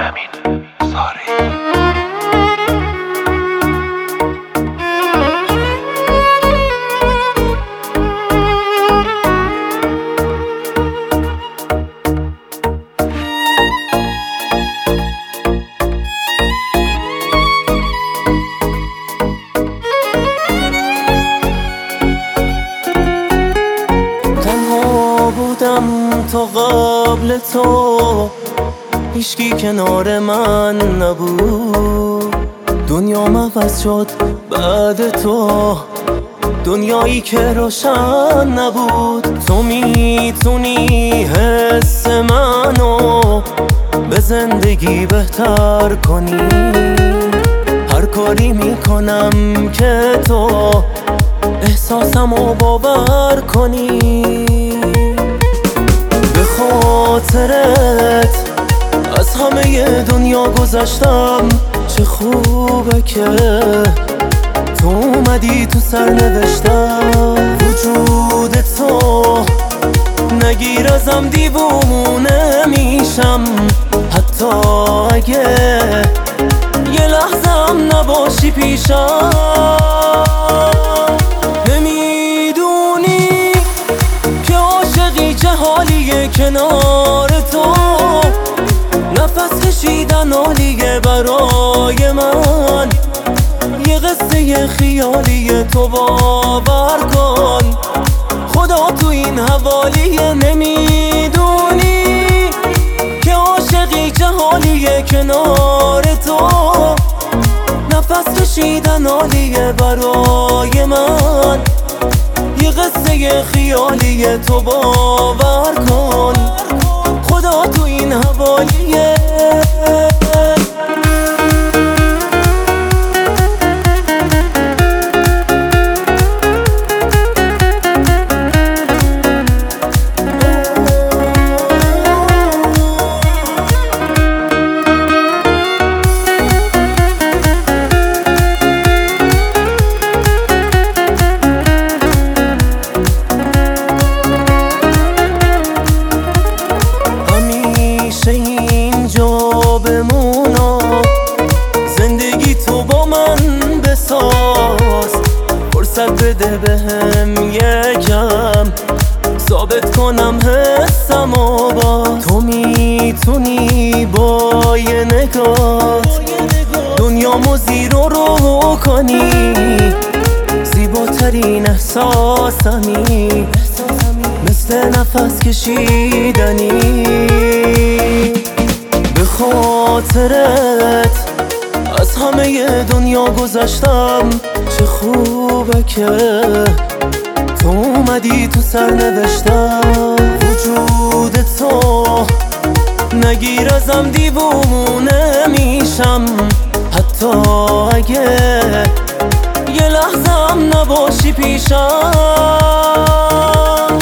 امین ساری. تا قبل تو هیچکی کنار من نبود. دنیام عوض شد بعد تو، دنیایی که روشن نبود. تو میتونی حس منو به زندگی بهتر کنی. هر کاری میکنم که تو احساسمو باور کنی. خاطرت از همه دنیا گذشتم، چه خوبه که تو اومدی تو سرنوشتم. وجود تو نگیر ازم دیوونه میشم، حتی اگه یه لحظم نباشی پیشم. نمیدونی که عاشقی چه حالیه کنار تو، نفس کشیدن حالیه برای من. یه قصه خیالیه تو باور کن، خدا تو این حوالیه. نمیدونی که عاشقی چه حالیه کنار تو، نفس کشیدن حالیه برای من. یه قصه خیالیه تو باور کن، خدا تو این حوالیه. زندگی تو با من بساز، فرصت بده بهم یکم ثابت کنم حسمو باز. تو میتونی با یه نگات دنیامو زیر و رو کنی. زیباترین احساسمی مثل نفس کشیدنی. به خاطرت از همه دنیا گذشتم، چه خوبه که تو اومدی تو سرنوشتم. وجود تو نگیر ازم دیوونه میشم، حتی اگه یه لحظم نباشی پیشم.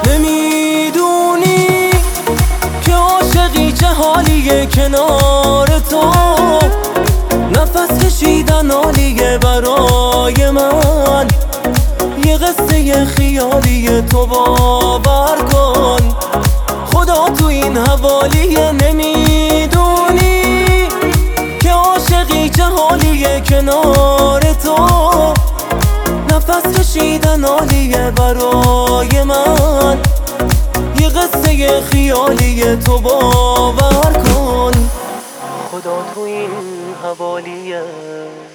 نمیدونی که عاشقی چه حالیه کنار تو، نفس کشیدن حالیه برای من. یه قصه خیالیه تو باور کن، خدا تو این حوالیه. نمیدونی که عاشقی چه حالیه کنار تو، نفس کشیدن حالیه برای من. یه قصه خیالیه تو باور کن، خدا تو این حوالیه.